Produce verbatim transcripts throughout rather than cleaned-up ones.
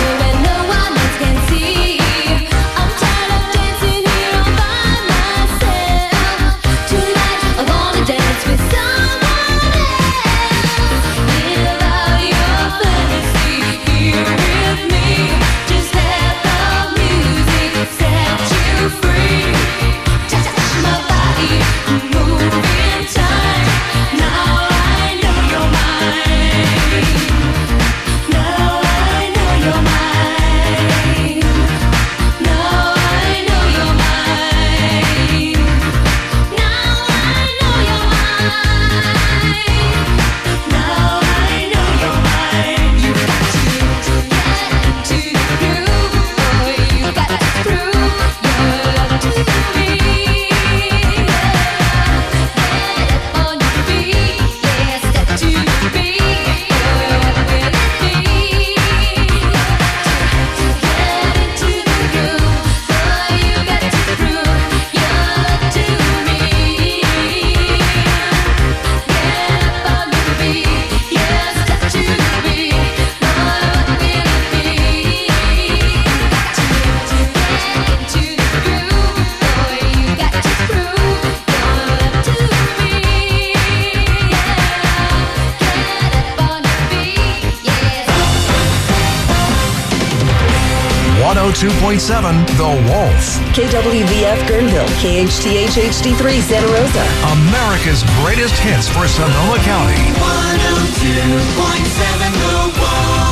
one oh two point seven The Wolf. K W V F Guerneville, K H T H H D three Santa Rosa. America's greatest hits for Sonoma County. one oh two point seven The Wolf.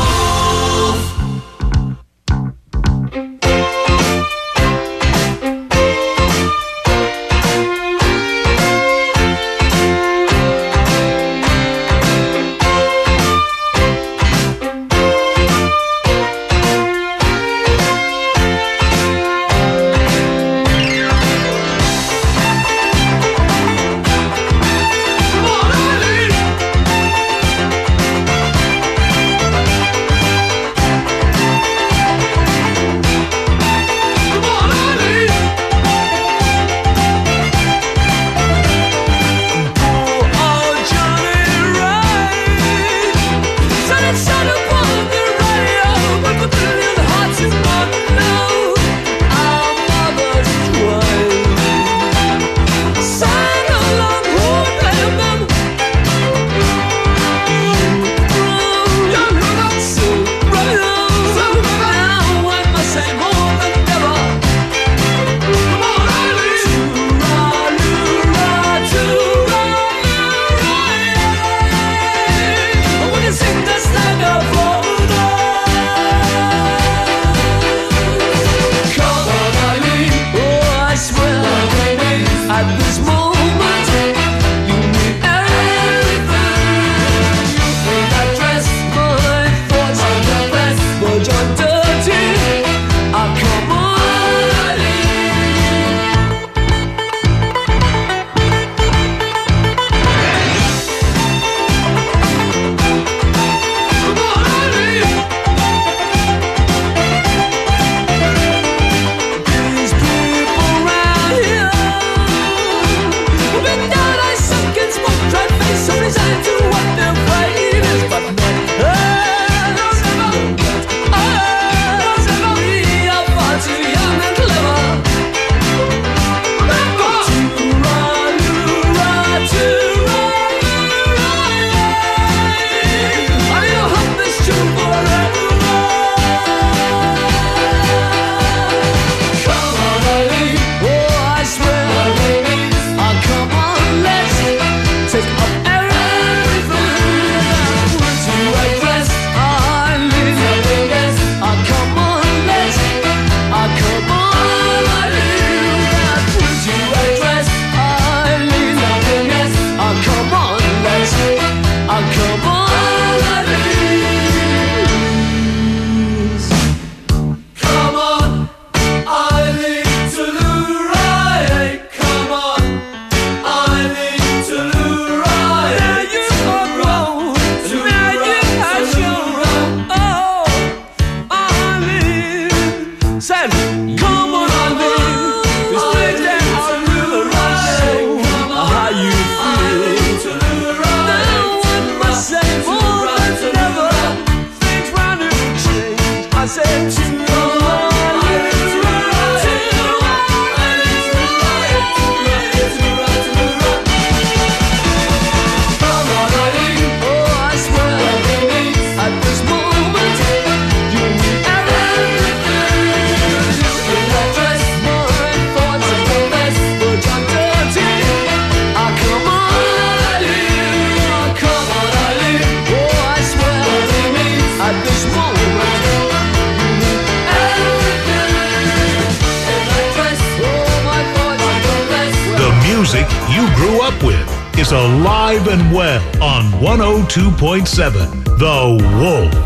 I say music you grew up with is alive and well on one oh two point seven The Wolf.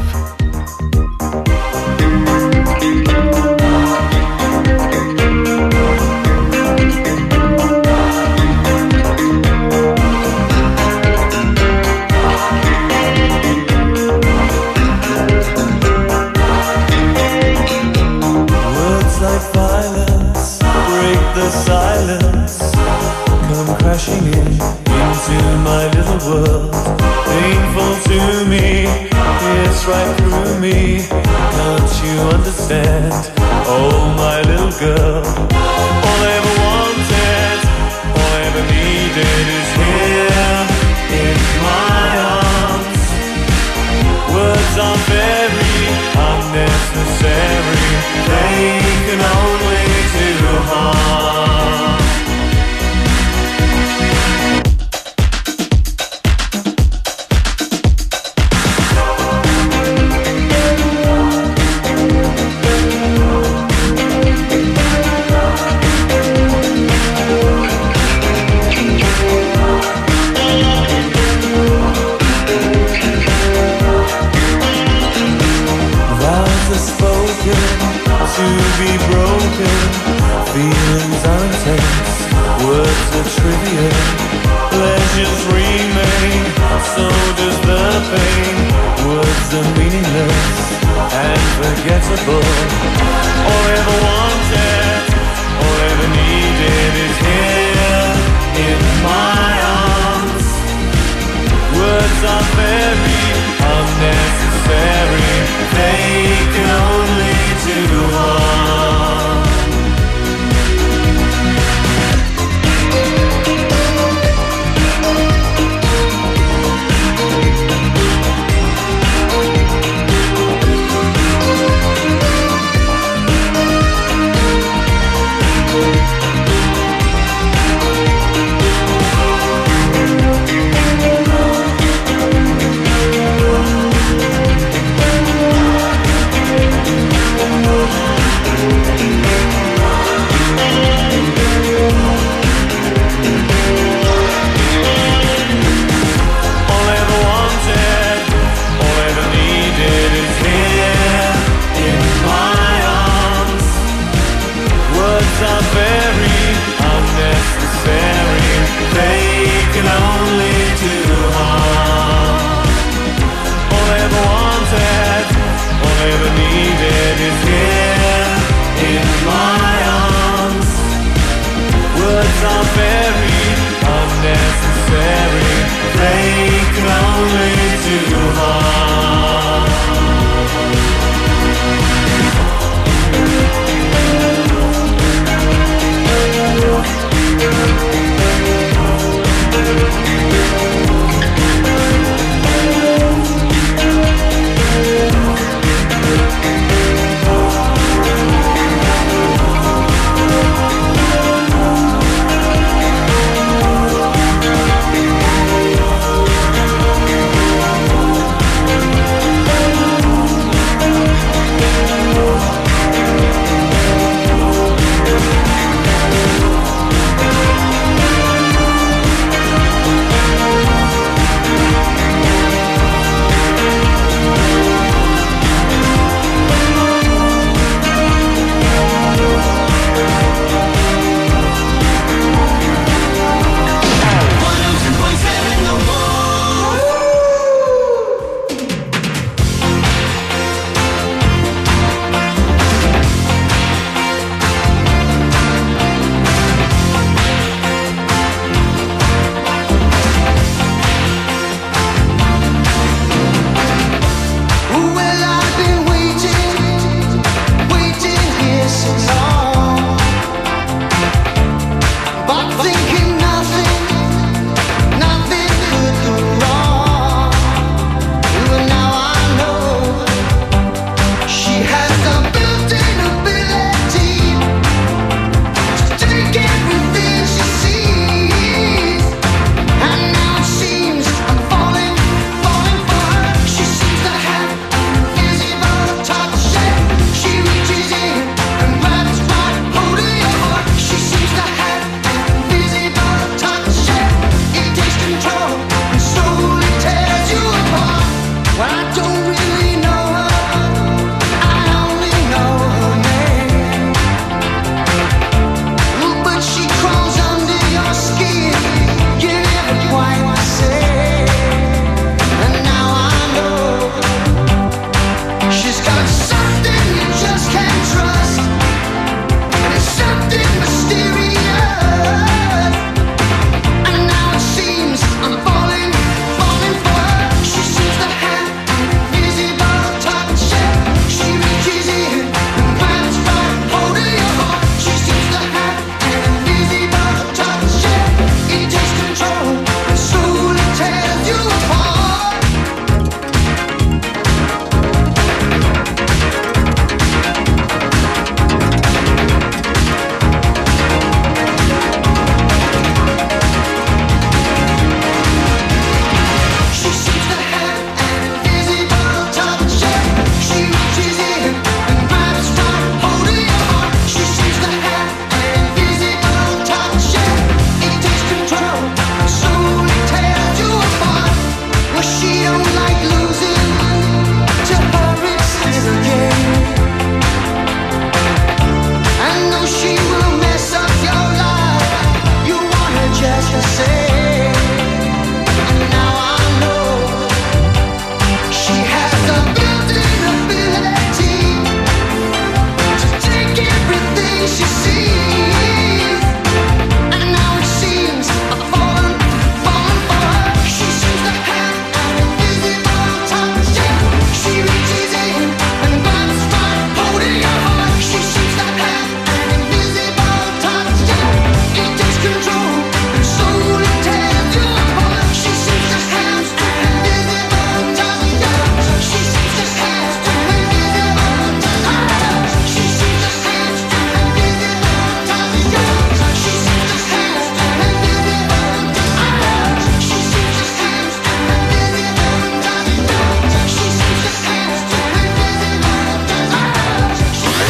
Crashing in into my little world, painful to me, it's right through me. Can't you understand? Oh, my little girl. All I ever wanted, all I ever needed is here in my arms. Words are very unnecessary, they can only do harm. To be broken, feelings are intense, words are trivial, pleasures remain, so does the pain. Words are meaningless and forgettable. All I ever wanted, all I ever needed is here in my arms. Words are very unnecessary, they can only do harm.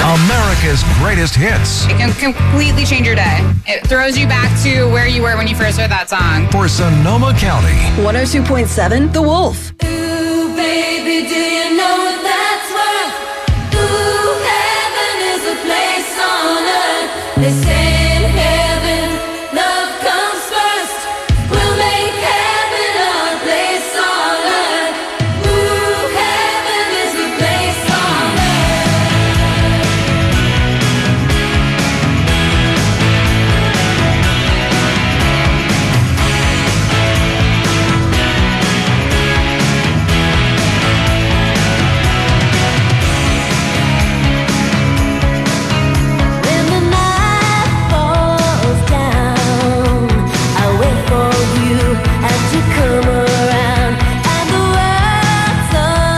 America's greatest hits. It can completely change your day. It throws you back to where you were when you first heard that song. For Sonoma County. one oh two point seven The Wolf. Ooh, baby, do you know what that's worth? Ooh, heaven is a place on earth. They say in heaven, love comes first. We'll make heaven our place on earth. Ooh, heaven is a place on earth. When the night falls down, I wait for you and you come around, and the world's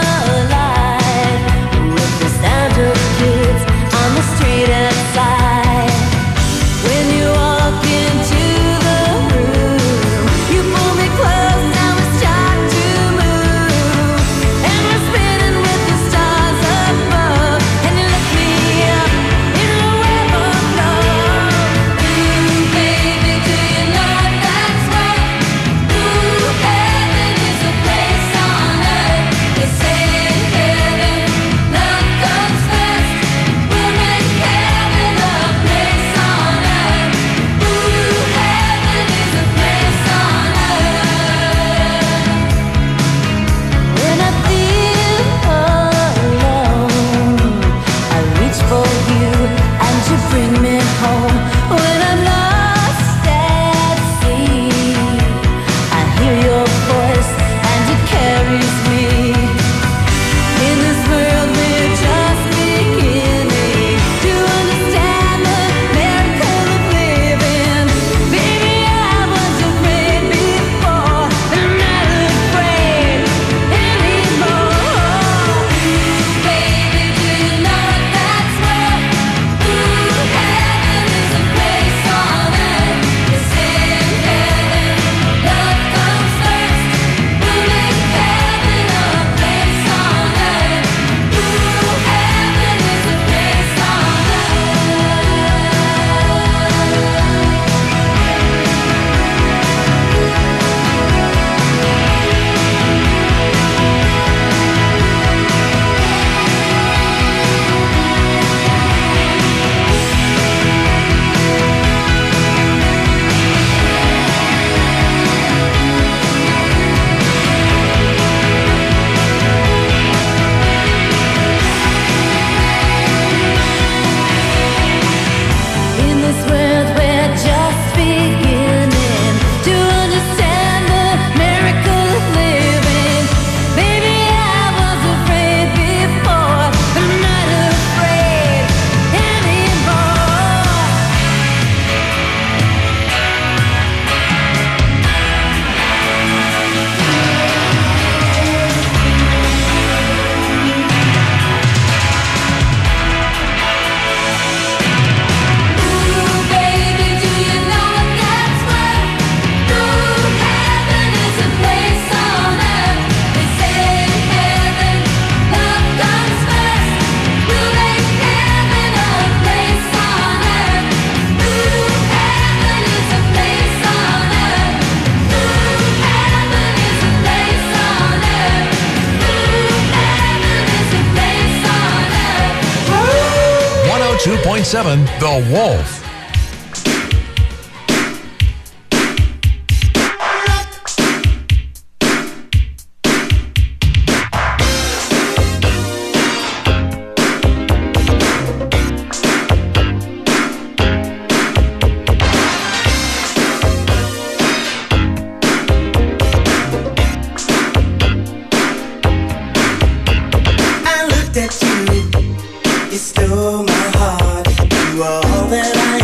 alive with the sound of kids on the street outside. When you walk into the room, you pull me close, now we start to move, and we're spinning with the stars above, and you lift me up in a web of love. Ooh, baby, do you know what that's worth? Ooh, heaven is a place on earth. They say in heaven, love comes first. We'll make heaven a place on earth. Ooh, heaven is a place on earth. When I feel alone, I reach for you and you bring me home. When I'm lost at sea, I hear your voice and it carries me. In this world we're just beginning to understand the miracle of living. Baby, I was afraid before, but I'm not afraid anymore. Baby, do you know what that's worth? Ooh, heaven is a place on earth. They say in heaven, love comes first. We'll make heaven a place on earth. Ooh, heaven is a place on In this world we're just beginning to understand the miracle of living. Baby, I was afraid before, but I'm not afraid anymore. Ooh, baby, do you know what that's worth? Ooh, heaven is a place on earth. They say in heaven, love comes first. We'll make heaven a place on earth. Ooh, heaven is a place on earth. Ooh, heaven is a place on earth. Ooh, heaven is a place on earth. one oh two point seven The Wolf. I looked at you, you stole my heart. You are all that I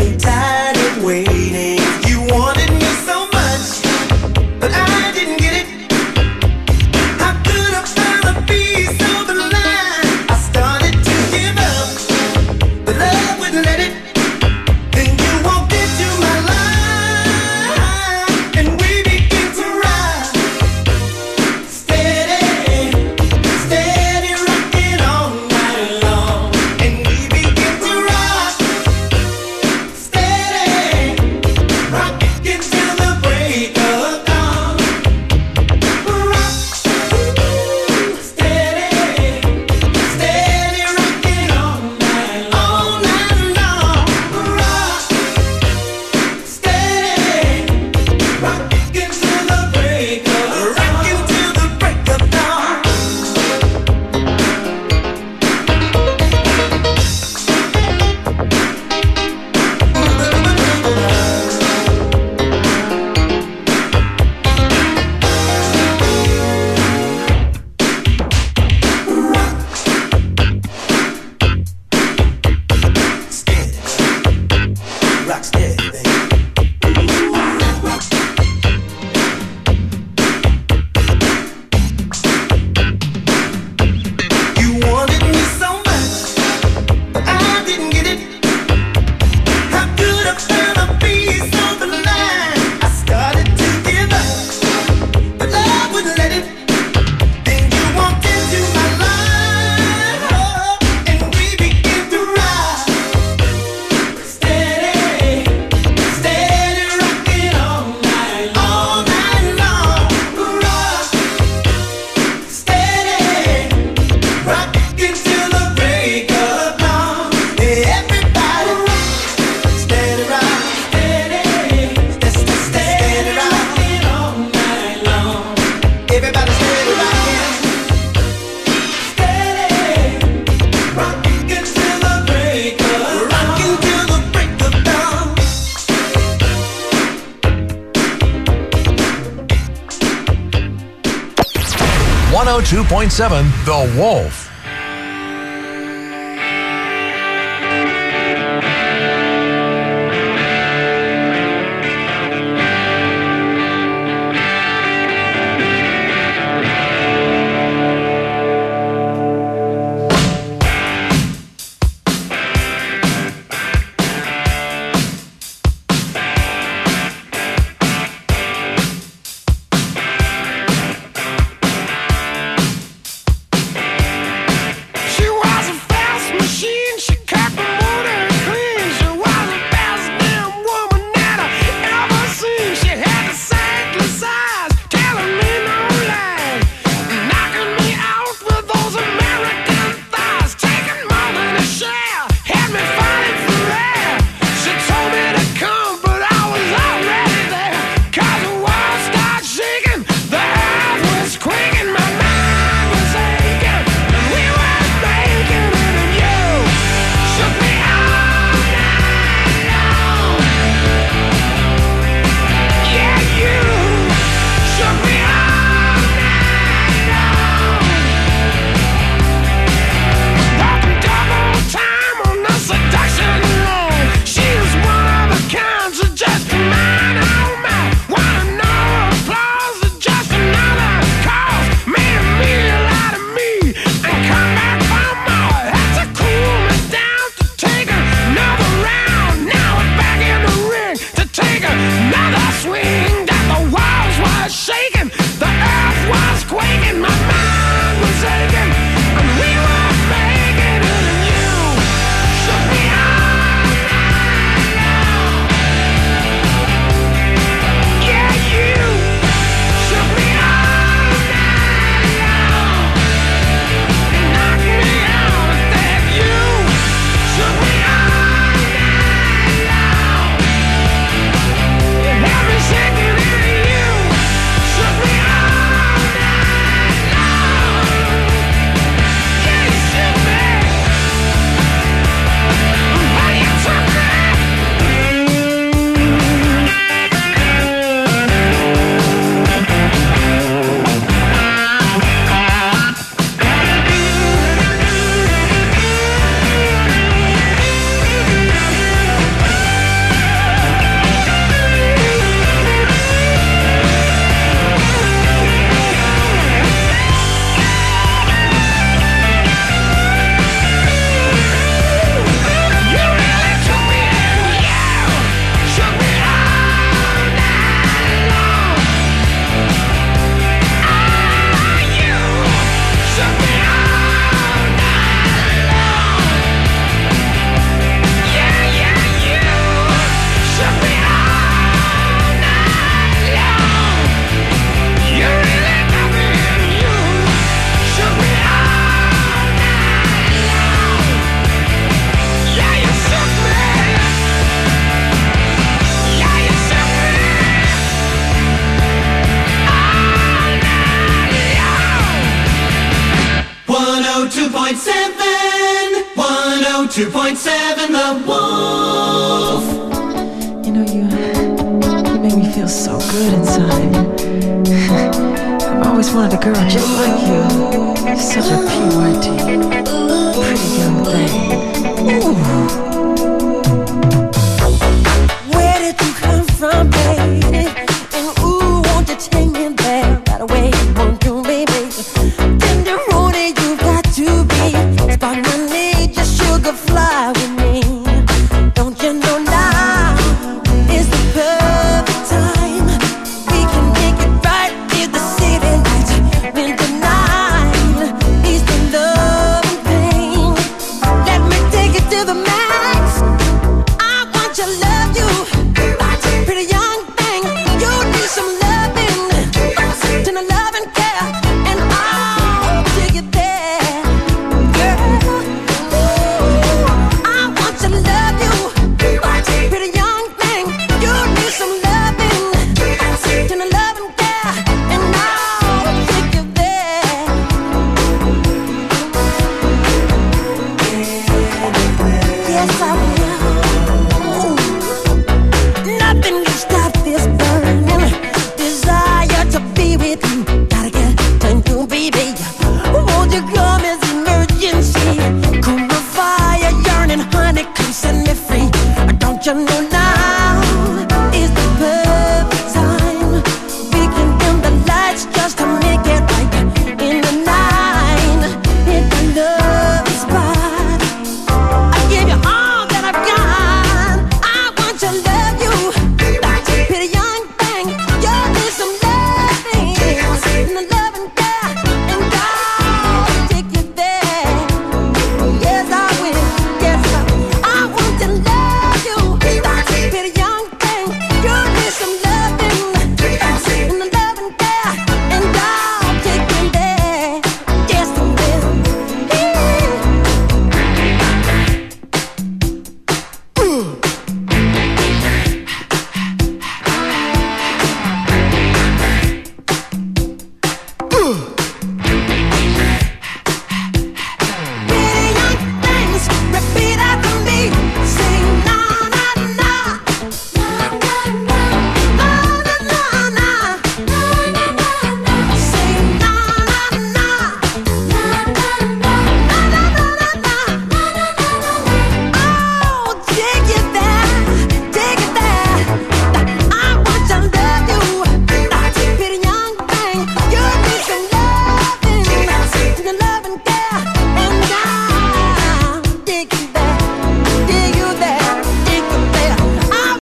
getting tired of waiting. You wanted me so much, but I didn't get it. How could I find a piece of the line? I started to give up, but love wouldn't let it. Then you walked into my life, and we began to ride. Steady, steady rocking all night long, and we began to rock. Steady, rocking till the break of dawn. Rock, steady, steady rocking all night, all night long. Rock, steady, rocking till the break of rocking till the break of dawn. Steady, rock steady, baby. You wanted me so much, but I didn't get it. How could I find a piece of the line? I started to give up, but love wouldn't let it. Then you walked into my life, and we began to ride. Steady, steady rocking all night, all night long. Rock, steady, rocking till the break of dawn. Everybody rock, steady rock, steady, steady, steady rocking all night long. Everybody steady rocking, steady, rocking till the break of rocking till the break of dawn. one oh two point seven The Wolf. two point seven The Wolf. You know, you, you make me feel so good inside. I've always wanted a girl just like you. You're such a P Y T, pretty young thing. Ooh. Where did you come from, baby? And ooh, won't you take me there right away? Won't you, baby? Tenderoni, you got to be. Spark my need, just sugar fly with me. Don't you know now is the perfect time? We can make it right in the city lights. Winter night is the love and pain. Let me take it to the max. I want to love you. Pretty young thing, you need some loving, tender love and care, and I'll take it there, girl. Ooh, I want to love you. Pretty young thing, you need some loving, tender love and care, and I'll take you there. Yes, I will. Ooh. Nothing can stop this burning desire to be with you. Gotta get to you, baby. Won't you come as emergency? Cool my fire, yearning, honey, come set me free. Don't you know now?